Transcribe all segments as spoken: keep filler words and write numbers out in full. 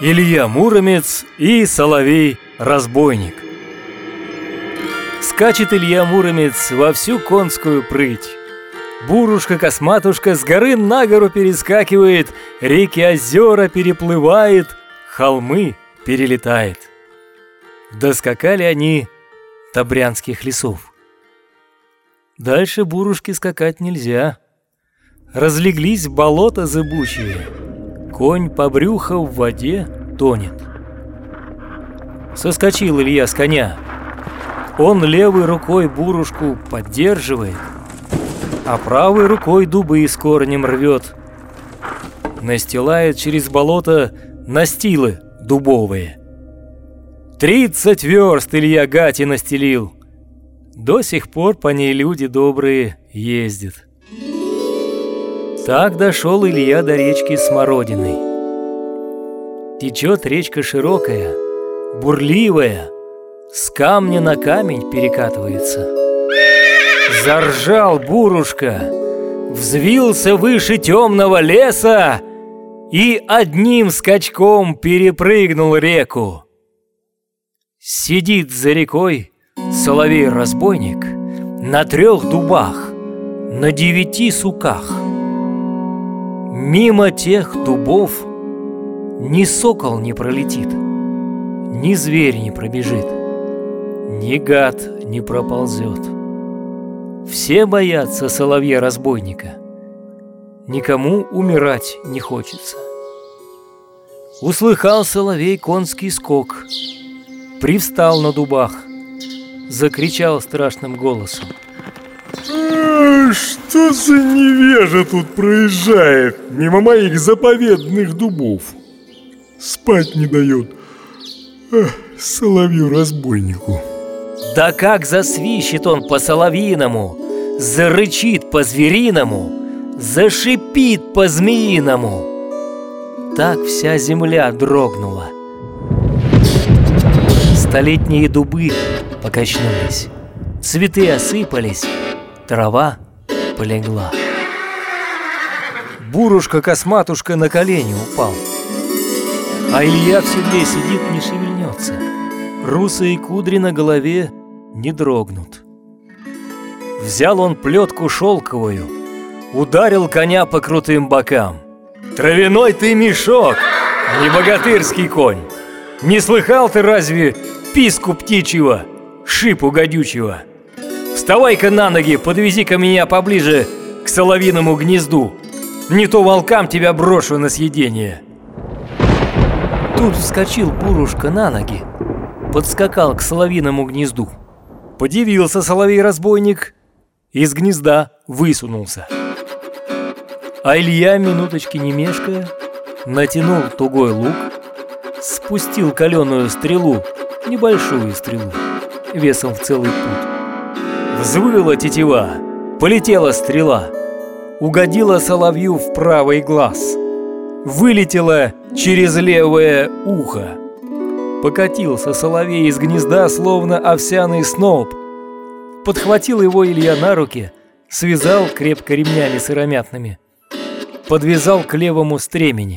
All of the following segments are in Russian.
Илья Муромец и Соловей-разбойник. Скачет Илья Муромец во всю конскую прыть. Бурушка-косматушка с горы на гору перескакивает, реки, озера переплывает, холмы перелетает. Доскакали они до брянских лесов. Дальше Бурушке скакать нельзя. Разлеглись болота зыбучие, конь по брюхо в воде тонет. Соскочил Илья с коня. Он левой рукой Бурушку поддерживает, а правой рукой дубы с корнем рвет. Настилает через болото настилы дубовые. Тридцать верст Илья гати настелил. До сих пор по ней люди добрые ездят. Так дошел Илья до речки Смородиной. Течет речка широкая, бурливая, с камня на камень перекатывается. Заржал Бурушка, взвился выше темного леса и одним скачком перепрыгнул реку. Сидит за рекой Соловей-разбойник на трех дубах, на девяти суках. Мимо тех дубов ни сокол не пролетит, ни зверь не пробежит, ни гад не проползет. Все боятся Соловья-разбойника. Никому умирать не хочется. Услыхал Соловей конский скок, привстал на дубах, закричал страшным голосом: «Что за невежа тут проезжает мимо моих заповедных дубов? Спать не дает соловью-разбойнику». Да как засвищет он по-соловьиному, зарычит по-звериному, зашипит по-змеиному. Так вся земля дрогнула. Столетние дубы покачнулись, цветы осыпались, трава полегла. Бурушка-косматушка на колени упал, а Илья в седле сидит, не шевельнется. Русые кудри на голове не дрогнут. Взял он плетку шелковую, ударил коня по крутым бокам. «Травяной ты мешок, не богатырский конь! Не слыхал ты разве писку птичьего, шипу гадючего? Вставай-ка на ноги, подвези-ка меня поближе к соловьиному гнезду. Не то волкам тебя брошу на съедение». Тут вскочил Бурушка на ноги, подскакал к соловьиному гнезду. Подивился соловей-разбойник, из гнезда высунулся. А Илья, минуточки не мешкая, натянул тугой лук, спустил каленую стрелу, небольшую стрелу, весом в целый пуд. Взвыла тетива, полетела стрела, угодила соловью в правый глаз, вылетела через левое ухо. Покатился соловей из гнезда, словно овсяный сноп. Подхватил его Илья на руки, связал крепко ремнями сыромятными, подвязал к левому стремени.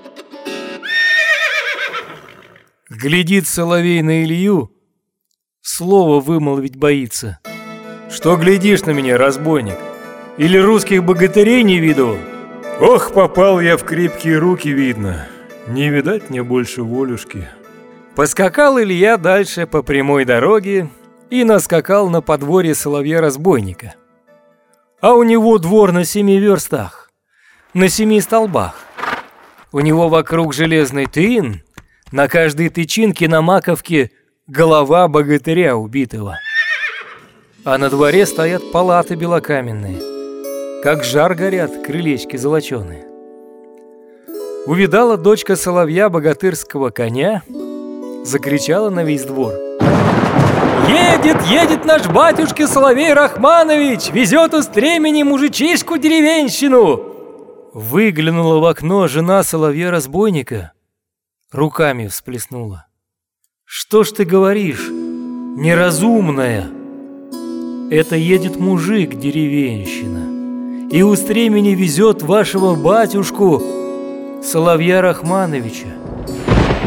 Глядит соловей на Илью, слово вымолвить боится. «Что глядишь на меня, разбойник? Или русских богатырей не видывал?» «Ох, попал я в крепкие руки, видно. Не видать мне больше волюшки». Поскакал Илья дальше по прямой дороге и наскакал на подворье соловья-разбойника. А у него двор на семи верстах, на семи столбах. У него вокруг железный тын, на каждой тычинке на маковке голова богатыря убитого. А на дворе стоят палаты белокаменные, как жар горят крылечки золоченые. Увидала дочка соловья богатырского коня, закричала на весь двор: «Едет, едет наш батюшка Соловей Рахманович, везет у стремени мужичишку-деревенщину!» Выглянула в окно жена соловья-разбойника, руками всплеснула: «Что ж ты говоришь, неразумная? Это едет мужик-деревенщина, и у стремени везет вашего батюшку Соловья Рахмановича.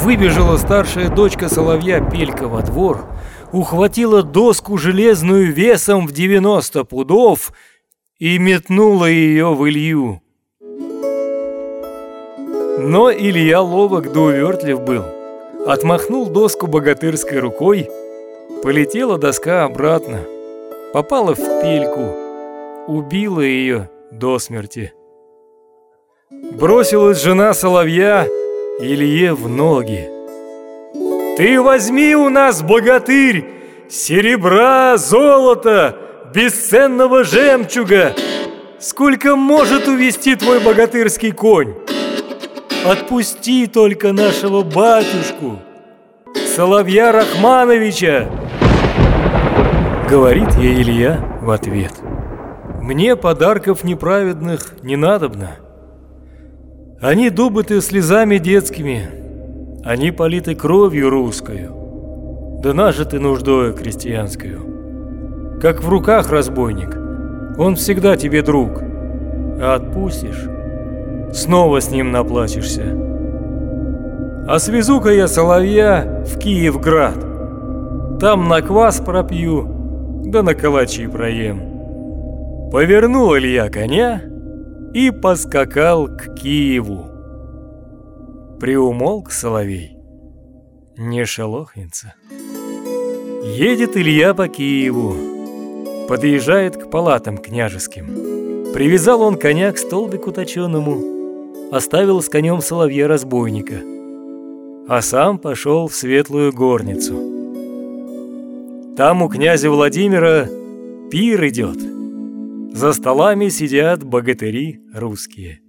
Выбежала старшая дочка соловья Пелька во двор, ухватила доску железную весом в девяносто пудов и метнула ее в Илью. Но Илья ловок да увертлив был. Отмахнул доску богатырской рукой, полетела доска обратно, попала в Пельку, убила ее до смерти. Бросилась жена соловья Илье в ноги. «Ты возьми у нас, богатырь, серебра, золота, бесценного жемчуга, сколько может увести твой богатырский конь. Отпусти только нашего батюшку, Соловья Рахмановича!» Говорит ей Илья в ответ: «Мне подарков неправедных не надобно. Они добыты слезами детскими, они политы кровью русскою, да нажиты нуждою крестьянскою. Как в руках разбойник, он всегда тебе друг, а отпустишь, снова с ним наплачешься. А свезу-ка я соловья в Киевград, там на квас пропью, да на калачи проем». Повернул Илья коня и поскакал к Киеву. Приумолк соловей, не шелохнется. Едет Илья по Киеву, подъезжает к палатам княжеским. Привязал он коня к столбику точеному, оставил с конем соловья-разбойника, а сам пошел в светлую горницу. Там у князя Владимира пир идет. За столами сидят богатыри русские.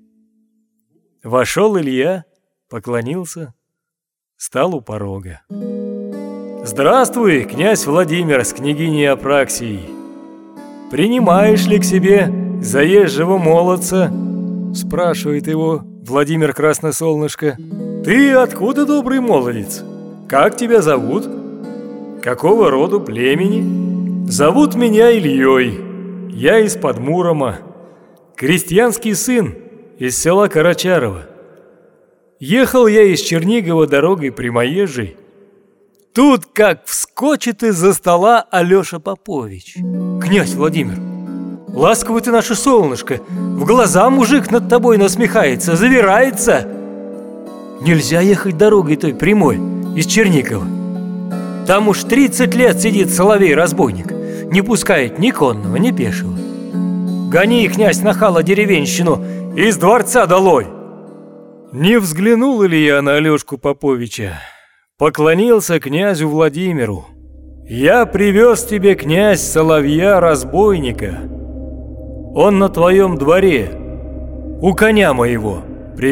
Вошел Илья, поклонился, стал у порога. «Здравствуй, князь Владимир с княгиней Апраксией! Принимаешь ли к себе заезжего молодца?» Спрашивает его Владимир Красносолнышко. «Ты откуда, добрый молодец? Как тебя зовут? Какого роду племени?» «Зовут меня Ильей. Я из-под Мурома, крестьянский сын из села Карачарова. Ехал я из Чернигова дорогой прямоезжей. Тут как вскочит из-за стола Алеша Попович. Князь Владимир, ласковый ты наше солнышко, в глаза мужик над тобой насмехается, завирается. Нельзя ехать дорогой той прямой из Чернигова. Там уж тридцать лет сидит соловей-разбойник, не пускает ни конного, ни пешего. Гони, князь, нахала деревенщину, из дворца долой!» Не взглянул Илья на Алешку Поповича, поклонился князю Владимиру. «Я привез тебе, князь, соловья-разбойника. Он на твоем дворе, у коня моего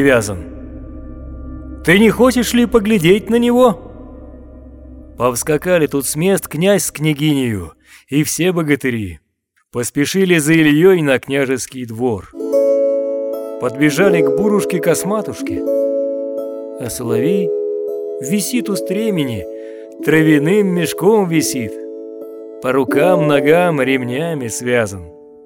привязан. Ты не хочешь ли поглядеть на него?» Повскакали тут с мест князь с княгинею и все богатыри. Поспешили за Ильей на княжеский двор. Подбежали к бурушке-косматушке, а соловей висит у стремени, травяным мешком висит, по рукам, ногам ремнями связан.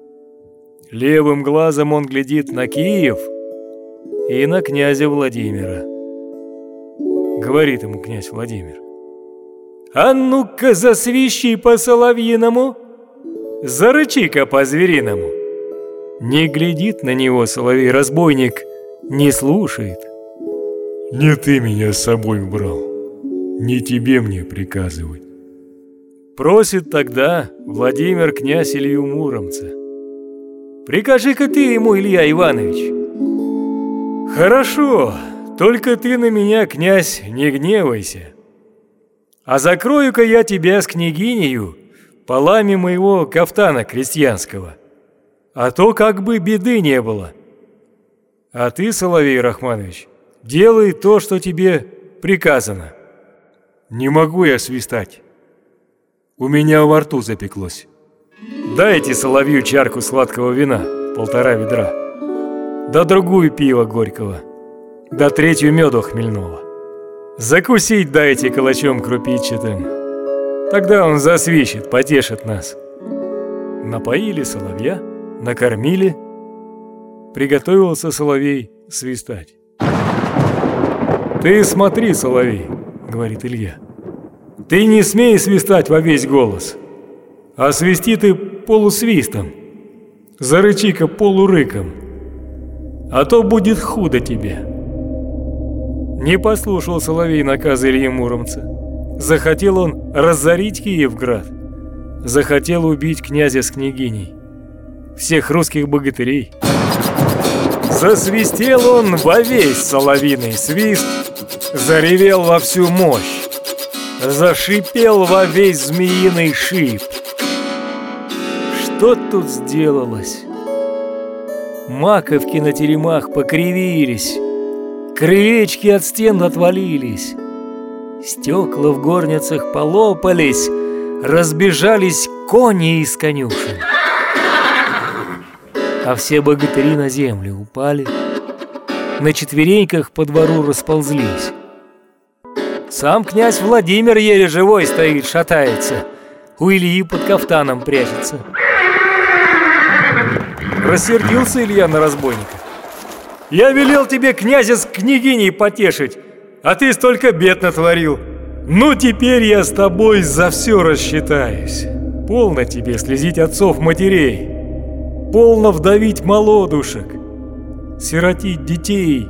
Левым глазом он глядит на Киев и на князя Владимира. Говорит ему князь Владимир: «А ну-ка засвищи по-соловьиному, зарычи-ка по-звериному». Не глядит на него соловей-разбойник, не слушает. «Не ты меня с собой брал, не тебе мне приказывать». Просит тогда Владимир князь Илью Муромца: «Прикажи-ка ты ему, Илья Иванович». «Хорошо, только ты на меня, князь, не гневайся. А закрою-ка я тебя с княгинею полами моего кафтана крестьянского, а то как бы беды не было. А ты, Соловей Рахманович, делай то, что тебе приказано». «Не могу я свистать. У меня во рту запеклось». «Дайте соловью чарку сладкого вина, полтора ведра, да другую пива горького, да третью меду хмельного. Закусить дайте калачом крупичатым, тогда он засвищет, потешит нас». Напоили соловья, накормили, приготовился соловей свистать. «Ты смотри, соловей», — говорит Илья, — «ты не смей свистать во весь голос, а свисти ты полусвистом, зарычи-ка полурыком, а то будет худо тебе». Не послушал соловей наказа Ильи Муромца. Захотел он разорить Киевград, захотел убить князя с княгиней, всех русских богатырей. Засвистел он во весь соловиный свист, заревел во всю мощь, зашипел во весь змеиный шип. Что тут сделалось? Маковки на теремах покривились, крылечки от стен отвалились, стекла в горницах полопались, разбежались кони из конюшен. А все богатыри на землю упали, на четвереньках по двору расползлись. Сам князь Владимир еле живой стоит, шатается, у Ильи под кафтаном прячется. Рассердился Илья на разбойника. «Я велел тебе князя с княгиней потешить, а ты столько бед натворил. Ну теперь я с тобой за все рассчитаюсь. Полно тебе слезить отцов-матерей, полно вдовить молодушек, сиротить детей,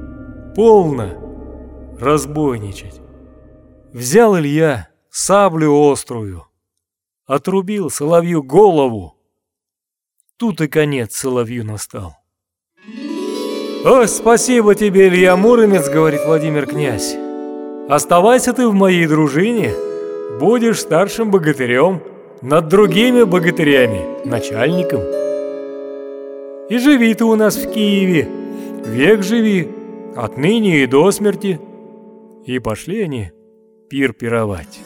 полно разбойничать». Взял Илья саблю острую, отрубил соловью голову. Тут и конец соловью настал. «О, спасибо тебе, Илья Муромец, — говорит Владимир князь, — оставайся ты в моей дружине, будешь старшим богатырем над другими богатырями, начальником. И живи ты у нас в Киеве, век живи, отныне и до смерти». И пошли они пир пировать.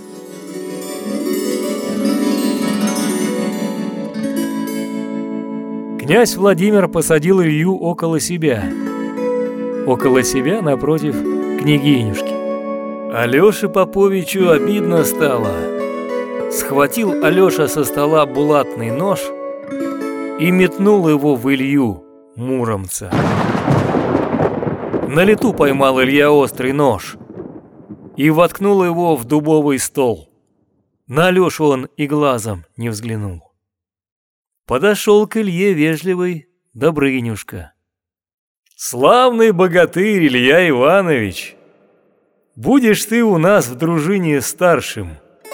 Князь Владимир посадил Илью около себя, около себя напротив княгинюшки. Алёше Поповичу обидно стало. Схватил Алёша со стола булатный нож и метнул его в Илью Муромца. На лету поймал Илья острый нож и воткнул его в дубовый стол. На Алёшу он и глазом не взглянул. Подошел к Илье вежливый Добрынюшка. «Славный богатырь Илья Иванович, будешь ты у нас в дружине старшим.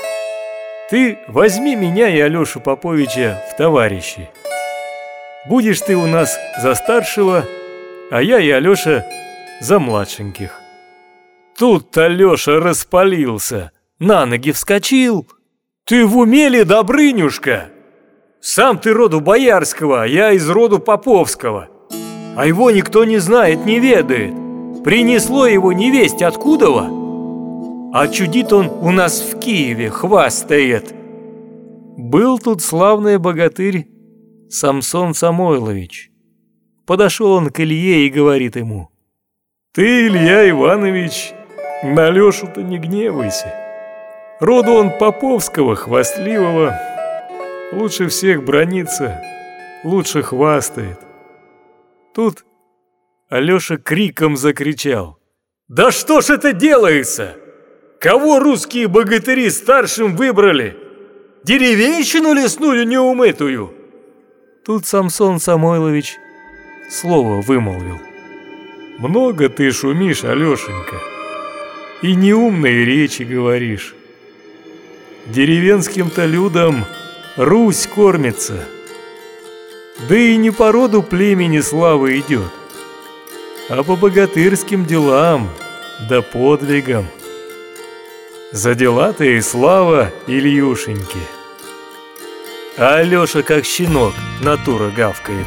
Ты возьми меня и Алёшу Поповича в товарищи. Будешь ты у нас за старшего, а я и Алёша за младшеньких». Тут Алёша распалился, на ноги вскочил. «Ты в уме ли, Добрынюшка? Сам ты роду боярского, а я из роду поповского. А его никто не знает, не ведает. Принесло его невесть откуда-во? А чудит он у нас в Киеве, хвастает». Был тут славный богатырь Самсон Самойлович. Подошел он к Илье и говорит ему: «Ты, Илья Иванович, на Алёшу-то не гневайся. Роду он поповского, хвастливого. Лучше всех бранится, лучше хвастает». Тут Алёша криком закричал: «Да что ж это делается? Кого русские богатыри старшим выбрали? Деревенщину лесную неумытую?» Тут Самсон Самойлович слово вымолвил: «Много ты шумишь, Алёшенька, и неумные речи говоришь. Деревенским-то людям Русь кормится, да и не по роду племени слава идет, а по богатырским делам да подвигам. За дела-то и слава Ильюшеньки». А Алёша, как щенок, натура гавкает: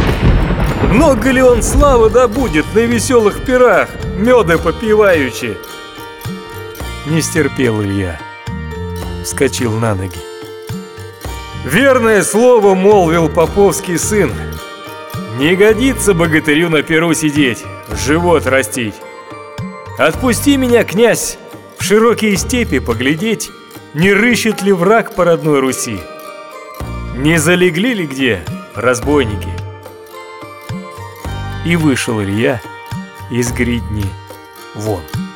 «Много ли он славы добудет на веселых пирах, меда попиваючи?» Не стерпел Илья, вскочил на ноги. «Верное слово молвил поповский сын. Не годится богатырю на перу сидеть, живот растить. Отпусти меня, князь, в широкие степи поглядеть, не рыщет ли враг по родной Руси, не залегли ли где разбойники». И вышел Илья из гридни вон.